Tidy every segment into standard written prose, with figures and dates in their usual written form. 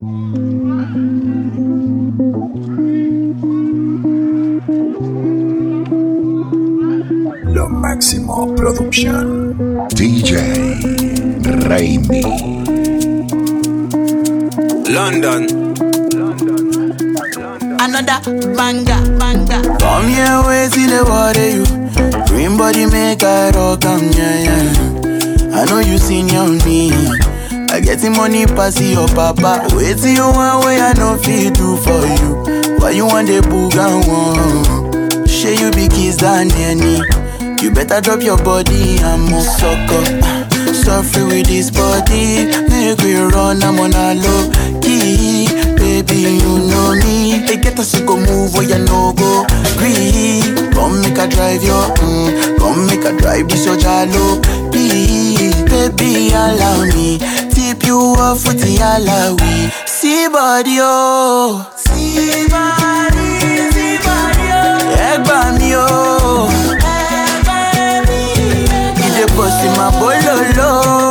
Lo Máximo Production. DJ Raimi. London. Another banger. Come here, wait till the water you. Green body make I rock 'em, yeah. I know you seen your me. I get the money pass your papa. Wait till you want way I no feel do for you. Why you want the booga one? Share you be kiss than any. You better drop your body, I'm a sucker. Suffer with this body, make we run, I'm on a low key. Baby, you know me. They get us to go move where you no go. Green, come make a drive your, come make a drive this your jalo. Please, baby, allow me. Tip you off with the alawi. See body, oh. See body, oh. Egg me, oh. Boss in my bololo,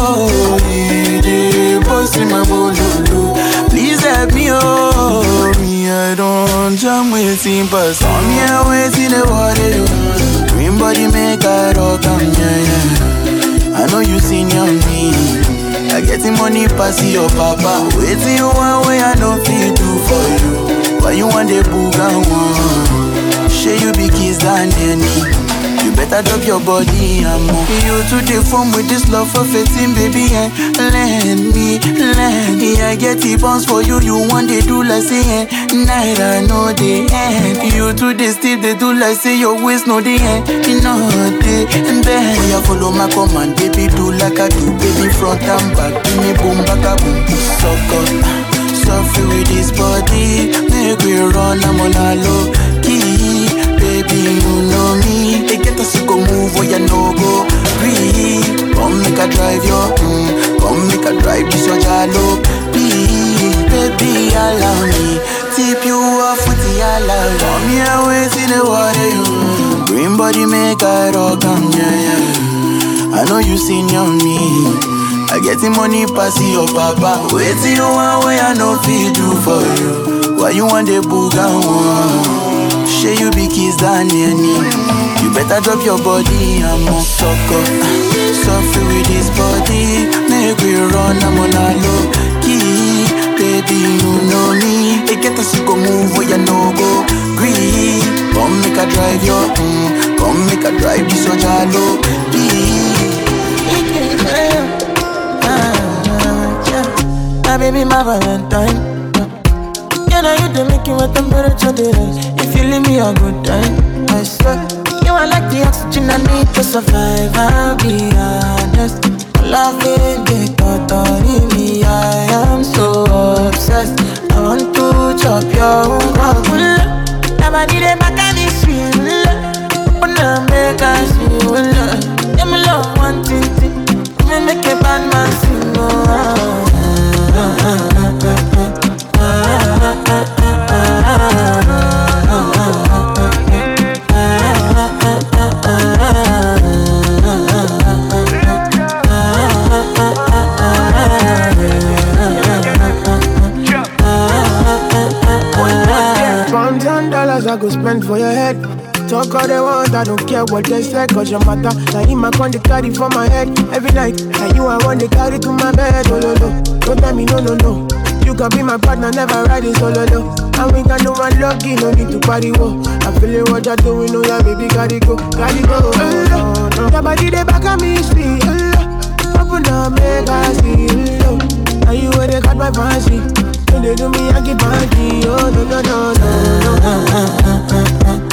boss in my bololo. Please help me, oh. Me, I don't jam waiting, but some here waiting the water. Green body make I rock 'em, yeah. I know you seen your me. I get the money pass your papa. Waiting you one way I don't feel do for you. Why you want the booga one? Share you be kiss than any. You better drop your body, I'm on. You to the phone with this love for 15, baby, and let me. I get the bounce for you, you want they do like say, night I know the end. You to the steep, they do like say your waist know the end. You know the bend. You follow my command, baby, do like I do, baby, front and back. Give me boom, back a boom. Suffer with this body, make we run, I'm on a low key. Baby, you know me. They get us to go move where you no go. Breathe. Come make a drive your, come make a drive this your jalo. Please, baby, allow me. Tip you off with the allow. Come here, wait in the water, you. Green body make I rock 'em, yeah. I know you seen your me. I get the money pass your papa. Wait till you want way I no feel do for you. Why you want the booga one? Share you be kiss than any. You better drop your body, I'm a sucker. Suffer with this body, make we run, I'm on a low key. Baby, you know me. They get us to go move where you no go. Green, come make a drive your, come make a drive this your jalo. My baby, my Valentine. You know you do make you a temperature rise. If you leave me a good time, I swear you are like the oxygen I need to survive. I'll be honest, loving the thought of me. I am so obsessed. I want to chop your own. Never did a mechanic feel. Open up, make us feel. Let me love one thing. Let me make a bad man sing. I go spend for your head. Talk all they want, I don't care what they say. Cause your matter, now in my con they carry for my head every night. And you I want to carry to my bed. Oh no no, don't tell me no no no. You can be my partner, never riding solo no. And we got no one lucky, no need to party wo. I feel it what you're doing, oh yeah baby, gotta go. Your body they back at me, sweet. Open up, make I see. Now you where they got my fancy. When they do me, I get banky. Oh no no no no.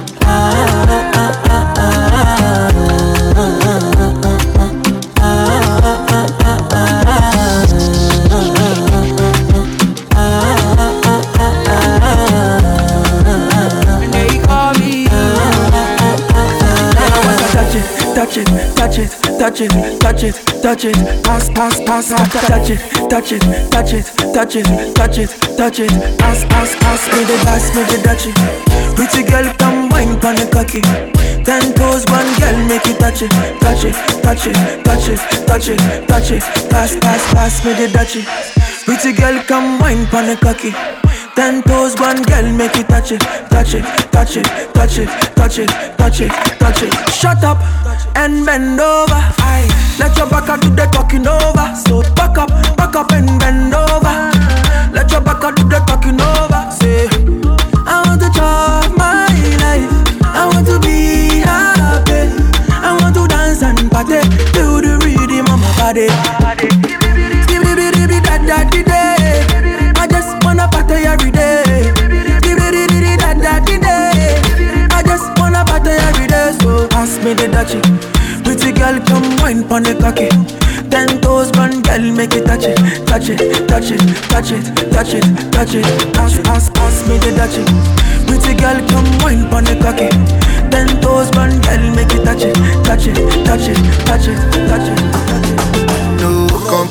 Touch it, pass, touch it, pass, me the dachi. Pretty girl, come wine pon the cocky. 10 toes, one girl, make it touch it, pass, me the dachi. Pretty girl, come wine pon the cocky. 10 toes, one girl, make it touch it, touch it, touch it, touch it, touch it, touch it, touch it. Shut up and bend over. Aye. Let your back do the talking over. So back up and bend over. Let your back do the talking over. Say, I want to chop my life. I want to be happy. I want to dance and party to the rhythm of my body. I just wanna party every day. I just wanna party every day. So pass me the dutchie. Pretty girl, come wine pon the cocky. 10 toes, one girl, make it touch it, touch it, touch it, touch it, touch it, touch it. Pass me the dutchie. Pretty girl, come wine pon the cocky. 10 toes, one girl, make it touch it, touch it, touch it, touch it, touch it, touch it. No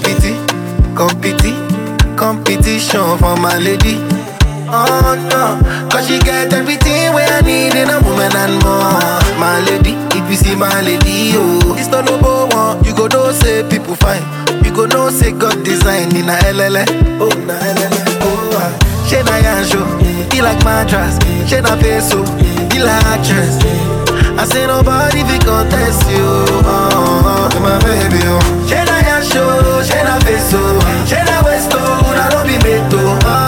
competition for my lady. Oh no, cause she get everything where I need in a woman and more. My lady, if you see my lady, oh, it's not no one. You go know say people fine. You go know say God design in a LLA. Oh, na LLA. Oh, she na yanjo, he like mattress. She na peso, he like actress. I say nobody fi contest you. Oh, my baby, oh. She na yanjo, she na peso, she na westo, na no be meto.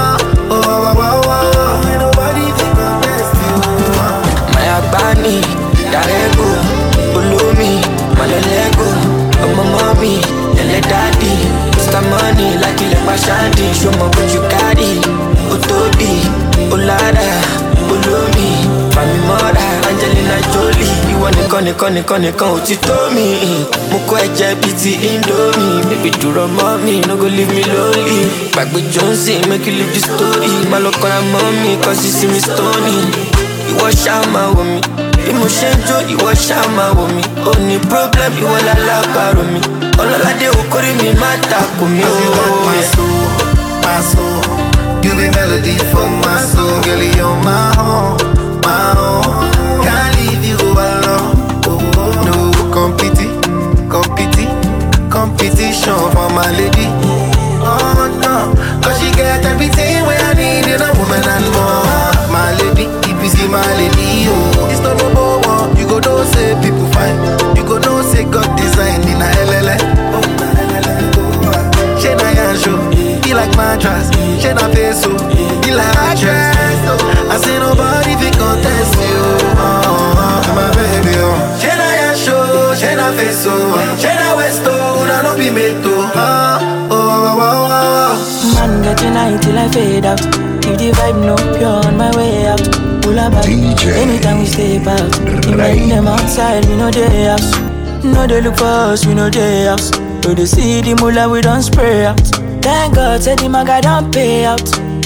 Bani, Darego, Ulumi, Malelego, my mommy, Lele daddy, Mr. Money, like you Pashandi, show me what you got it, Utobi, Ulada, Ulumi, Fami Mora, Angelina Jolie, you wanna con, what you told me, Muko Ejebiti Indomie, baby do run mommy, no go leave me lonely, back with Jonesy, make you live the story, Malokona mommy, cause you see me stony. You wash out my woman. Emotion joy, you wash out my woman. Only problem, you all allow me. All I do, carry me, my talk with me. You got my soul, my soul. You be melody for my soul, girl, you're my own, my own. Can't leave you alone. No competition for my lady. Oh no, cause she get everything where I need in a woman and more. My lady, if you see my lady, oh, it's not no one. You go know say people fine. You go know say God design in a LLA. Oh, na LLA. She na yanjo, he like mattress. She na peso, he like actress. I say nobody fi contest you. Oh, my baby, oh. She na yanjo, she na peso, she na westo, na no be meto. Man, get tonight till I fade out. If the vibe no pure on my way out. Pull up anytime we step out. Invite them outside, we know they house. No they look for us, we know they house. So they see the mullah, we don't spray out. Thank God, said the maga don't pay out.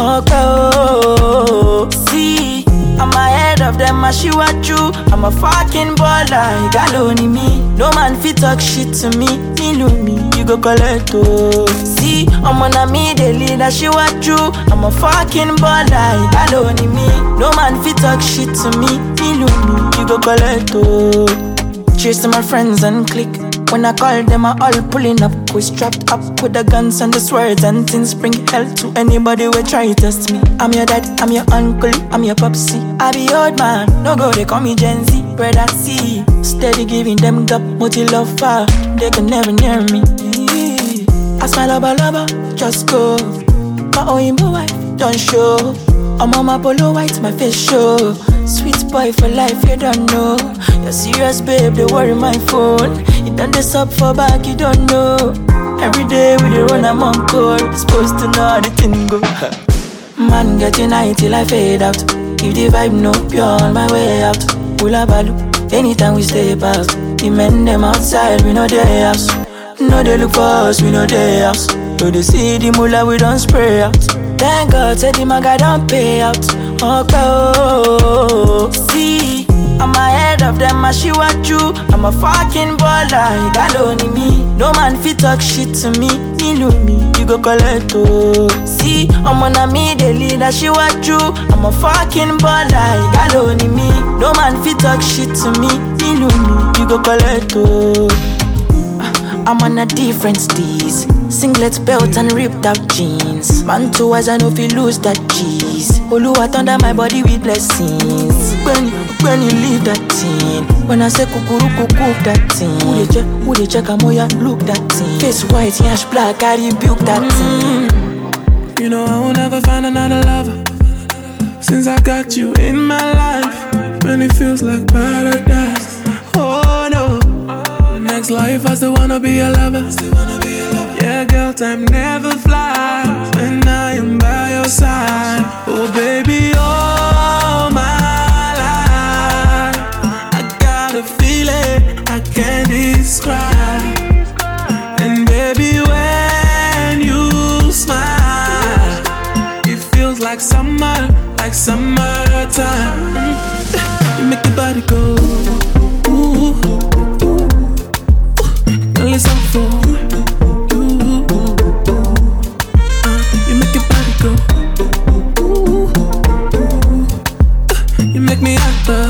Okay, see, I'm ahead of them, I shoot at you. I'm a fucking baller, you got only me. No man fit talk shit to me. Me love me, you go collect oh. See, I'm on a me, they lead, I shoot at you. I'm a fucking baller, you got only me. No man fit talk shit to me. Me love me, you go collect oh. Cheers to my friends and click. When I call them, I all pulling up. We strapped up with the guns and the swords and things. Bring hell to anybody who try to test me. I'm your dad, I'm your uncle, I'm your popsy. I be old man, no go, they call me Gen Z. Brother C, steady giving them gap, multi love far. They can never near me. I smile lover, just go. My own wife, don't show. I'm on my polo white, my face show. Sweet boy for life, you don't know. You're serious, babe, they worry my phone. You done this up for back, you don't know. Every day we dey run, I'm on call. Supposed to know how the thing go. Man, get tonight till I fade out. If the vibe no pure on my way out. Pull up a look, anytime we step out. The men them outside, we know they house. No they look for us, we know they house. So they see the mullah, we don't spray out. Thank God, said the maga don't pay out. Okay, see, I'm ahead of them, I shoot at you. I'm a fucking baller, you got only me. No man fit talk shit to me. Me love me, you go collect oh. See, I'm on a me, they lead, I shoot at you. I'm a fucking baller, you got only me. No man fit talk shit to me. Me love me, you go collect oh. I'm on a different steez. Singlet belt and ripped out jeans. Man too as I know if you lose that cheese. Oluwa thunder my body with blessings. When you leave that thing. When I say kukuru cook that thing. Who they check amoya look that thing. Face white, yash black, I rebuke that thing. You know I will never find another lover. Since I got you in my life. When it feels like paradise. Oh no. Next life I still wanna be a lover. Yeah, girl, time never flies. And I am by your side. Oh baby, all my life I got a feeling I can't describe. And baby, when you smile, it feels like summertime. You make the body go ooh. Girl, it's all for you. You make your body go ooh. You make me act the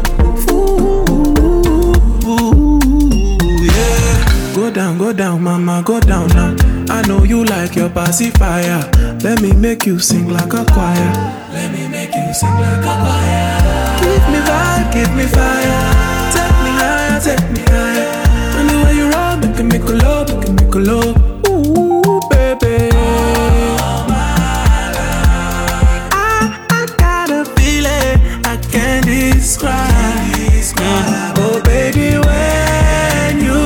fool. Yeah. Go down, mama, go down now. I know you like your pacifier. Let me make you sing like a choir. Let me make you sing like a choir. Give me vibe, give me fire. Take me higher, take me higher. And the way you roll, make me go low, make me go low. Ooh, baby. All my life. I got a feeling I can't describe. Oh, baby, when you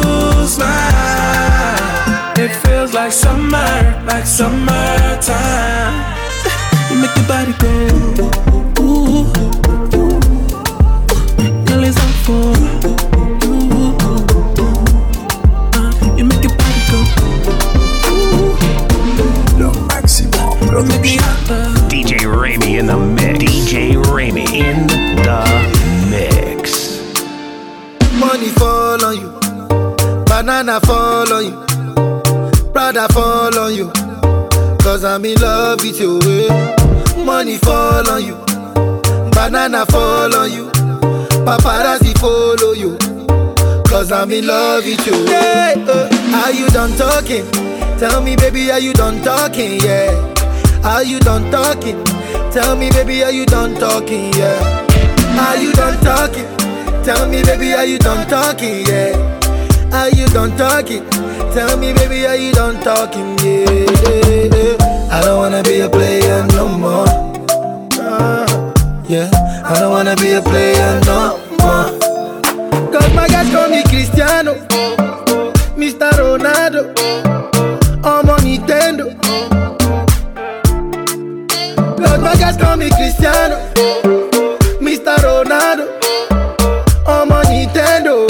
smile, it feels like summertime. You make your body go ooh. Girl, it's all for you. You make your body go ooh. Lo Máximo Production. DJ Raimi in the mix. DJ Raimi in the mix. Money fall on you, banana fall on you, Prada fall on you, cause I'm in love with you. Money fall on you, banana fall on you, paparazzi follow you, cause I'm in love with you. Hey, are you done talking? Tell me baby, are you done talking? Yeah. Are you done talking? Tell me baby, are you done talking? Yeah. Are you done talking? Tell me baby, are you done talking? Yeah. Are you done talking? Tell me baby, are you done talking? Yeah. I don't wanna be a player no more. Yeah, I don't wanna be a player no more. Cause my guys call me Cristiano, Mr. Ronaldo, I'm on Nintendo. Cause my guys call me Cristiano, Mr. Ronaldo, I'm on Nintendo.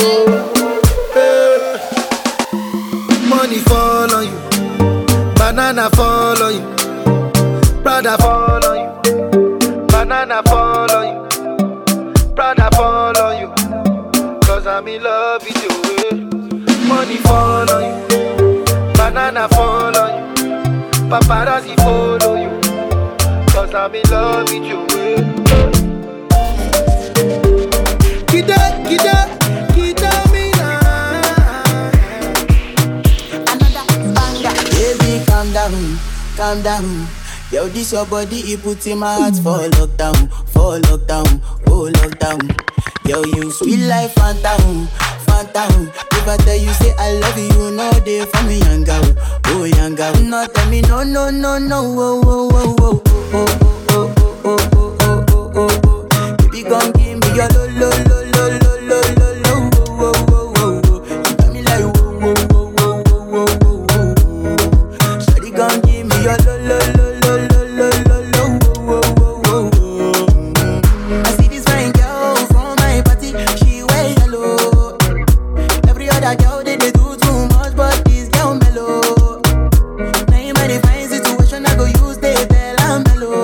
Money fall on you, banana fall on you, Prada fall on you, banana fall on you, Prada fall on you, cause I'm in love with you. Money fall on you, banana fall on you, paparazzi follow you, cause I'm in love with you. Kita me now. Another banger. Baby, calm down. Yo, this your body, it puts in my heart for lockdown, oh lockdown. Yo, you sweet life, phantom. If I tell you say I love you, you know they for me, young girl. No, tell me no, oh. Baby, gon' give me your lo. You got me like whoa. Shawty gon' give me your lo. I see this fine girl from my party, she wear yellow. Every other girl they do too much, but this girl mellow. Now in my fine situation, I go use they tell I'm mellow.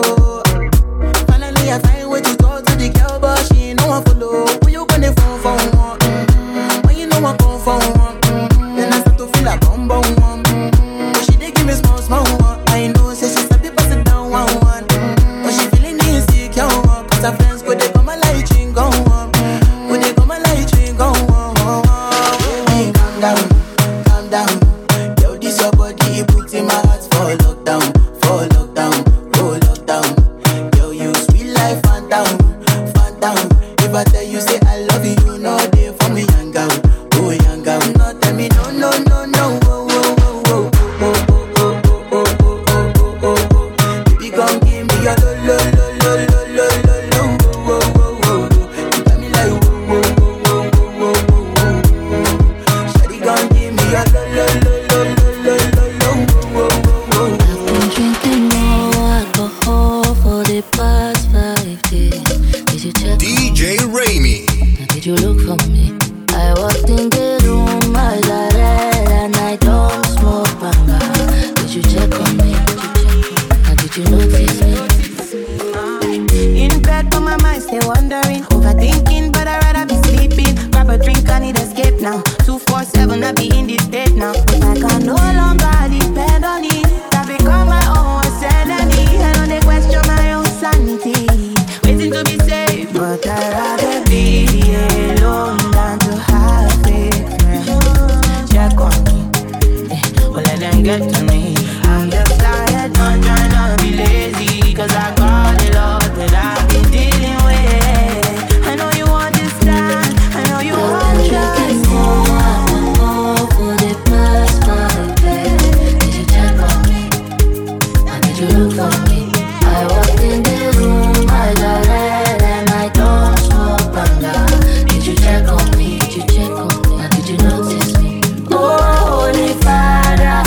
Fanta, Fanta. If I tell you say I love you, you know they for me young girl. Oh young girl, no tell me no no no no. Oh oh oh oh oh oh oh oh oh. Baby gon' give me your lo lo lo lo lo lo lo. Oh oh oh oh. You got me like oh oh oh oh oh oh. Shawty gon' give me your lo lo lo lo lo lo lo. Oh oh oh. I've been drinking more alcohol for the past 5 days. Did you check DJ Raimi. Did you look for me? I walked in the room, eyes are red, and I don't smoke banga. Did you check on me? Did you notice me? In bed, but my mind stay wandering, overthinking, but I'd rather be sleeping. Grab a drink, I need escape now. 247, I be in this state now. But I can no longer depend on it. I become my own sanity. I don't question my own sanity. Waiting to be saved, but I'd rather be alone than to have fake friends. Check on me, well let them get to me. I'm just tired, not trying to be lazy, cause I got a lot that I've been dealing with. I know you understand, I know you understand. More alcohol for the past 5 days. Did you check on me? Did you look for me? I walked in the room, eyes are red, and I don't smoke banga. Did you check on me? Did you check on me? Did you notice me? Oh, Holy Father,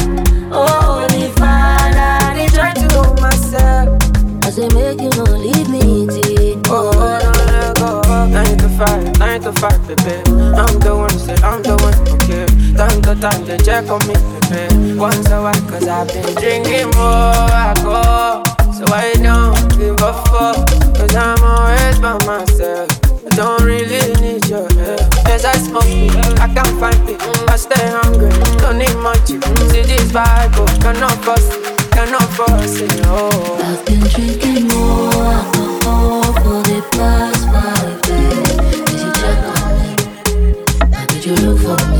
they try to hold myself. I say make you no leave me deep. Oh, don't let go. 9 to 5, baby. I'm the one, say I'm the one, okay. Time to time, they check on me, baby. Once a while, cause I've been drinking more alcohol. So I don't give a fuck, cause I'm always by myself. I don't really need your help. Yes, I smoke it, I can't find it. I stay hungry, don't need much. See this vibe, cannot force it, oh. I've been drinking more alcohol for the past 5 days. Did you check on me? Did you look for me?